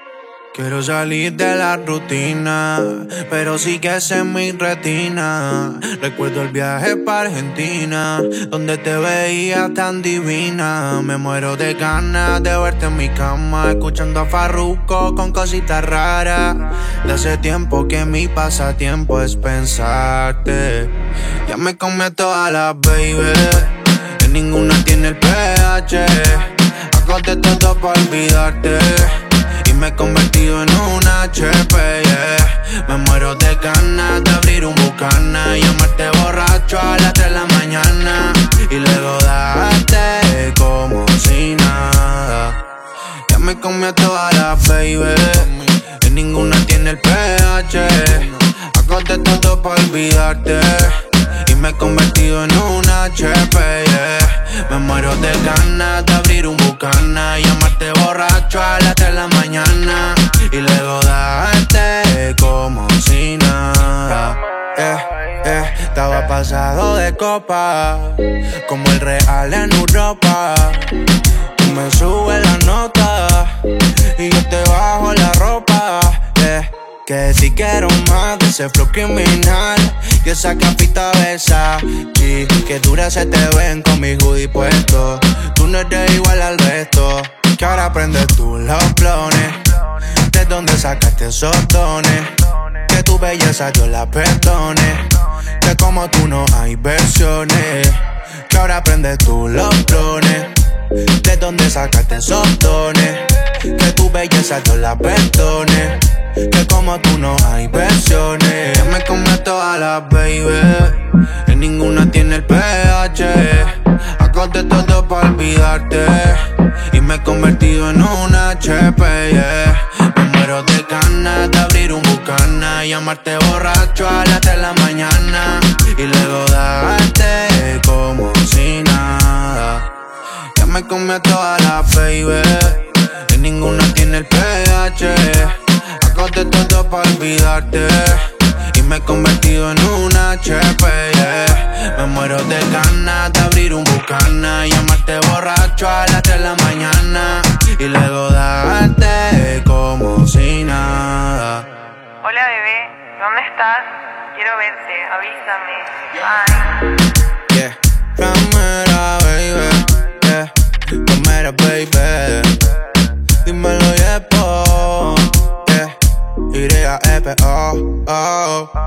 Quiero salir de la rutina, pero sí que es en mi retina. Recuerdo el viaje para Argentina, donde te veía tan divina. Me muero de ganas de verte en mi cama, escuchando a Farruko con cositas raras. De hace tiempo que mi pasatiempo es pensarte. Ya me comí a todas las baby, que ninguna tiene el pH. Hago de todo para olvidarte, me he convertido en un HP, yeah. Me muero de ganas de abrir un Bucana, llamarte borracho a las 3 de la mañana y luego darte como si nada. Ya me comí a todas las baby, y ninguna tiene el pH. Hago de todo para olvidarte y me he convertido en un HP, yeah. Me muero de ganas de abrir un Bucana, llamarte borracho a las 3 de la mañana y luego darte como si nada. Estaba pasado de copa, como el Real en Europa. Tú me subes la nota y yo te bajo la ropa, yeah. Que de ti quiero más, de ese flow criminal y esa capita Versace, que dura se te ven con mi hoodie puesto. Tú no eres igual al resto, que ahora aprendes tú los clones. ¿De dónde sacaste esos dones? Que tu belleza yo la perdone, que como tú no hay versiones. Que ahora aprendes tú los clones. ¿De dónde sacaste esos dones? Que tu belleza yo la perdone, que como tú no hay versiones. Ya me comí a todas las baby, y ninguna tiene el pH. Hago de todo para olvidarte y me he convertido en un HP, yeah. Me muero de ganas de abrir un Bucana, llamarte borracho a las 3 de la mañana y luego darte como si nada. Ya me comí a todas las baby, y ninguna tiene el pH. Hago de todo para olvidarte y me he convertido en un HP, yeah. Me muero de ganas de abrir un Bucana, llamarte borracho a las 3 de la mañana y luego darte como si nada. Hola bebé, ¿dónde estás? Quiero verte, avísame. Bye. Yeah, primera baby, yeah, primera baby. Dímelo, Yepo, yeah, Y-E-P-O, oh.